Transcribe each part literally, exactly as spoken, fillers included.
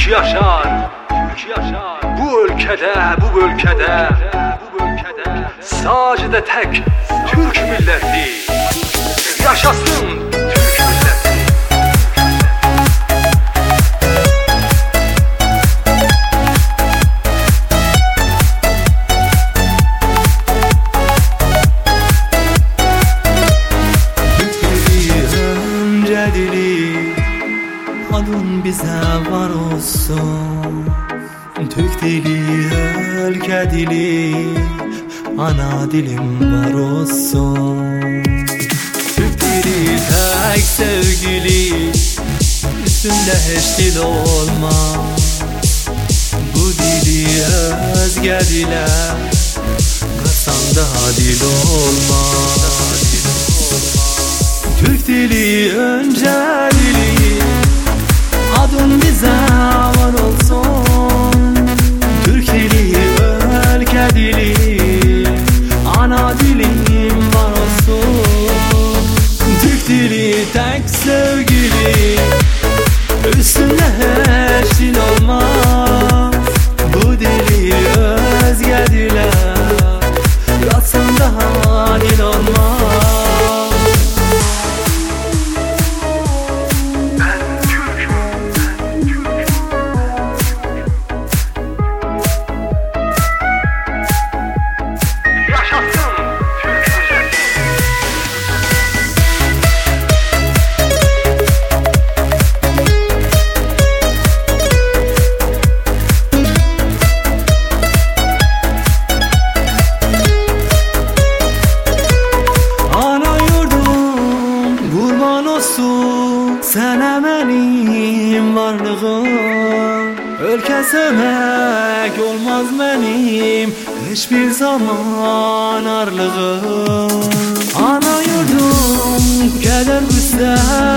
yaşar, Türk yaşar. Bu ülkede, bu ülkede, bu ülkede sadece tek Türk milleti. Yaşasın Türk milleti. Adın bize var olsun. Türk dili, ülke dili, ana dilim var olsun. Türk dili tek sevgili, üstünde hiç dil olmaz. Bu dili özge dile katsan daha dil olmaz. Türk dili önce dili, adın bize var olsun. Türk dili, ülke dili, ana dilim var olsun. Türk dili tek sevgili, üstünde hiç dil olmaz. Bu dili özge dile katsan daha dil olmaz. Sana benim varlığım, ülke sevmek olmaz benim hiçbir zaman arlığım. Ana yurdum keder üstü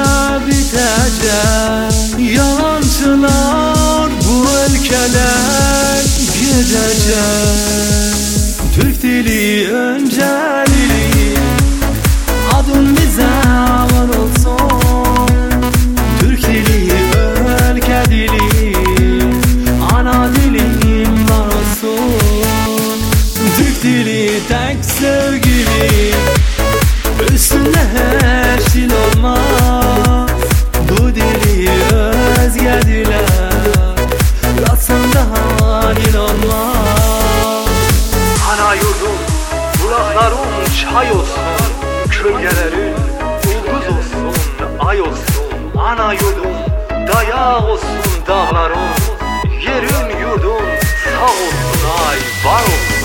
bitecek, yalancılar bu ülkeden gidecek. Türk dili önce dili, adın bize var olsun. Türk dili, ülke dili, ana dilim var olsun. Türk dili tek sevgili, üstünde hiç dil olmaz. Bu dili özge dile katsan daha dil olmaz. Ana yurdum, bulaklarım çay olsun, kölgelerin ulduz olsun, ay olsun. Ana yurdum, dayağı olsun dağlarım, yerin yurdum sağ olsun, ay var olsun.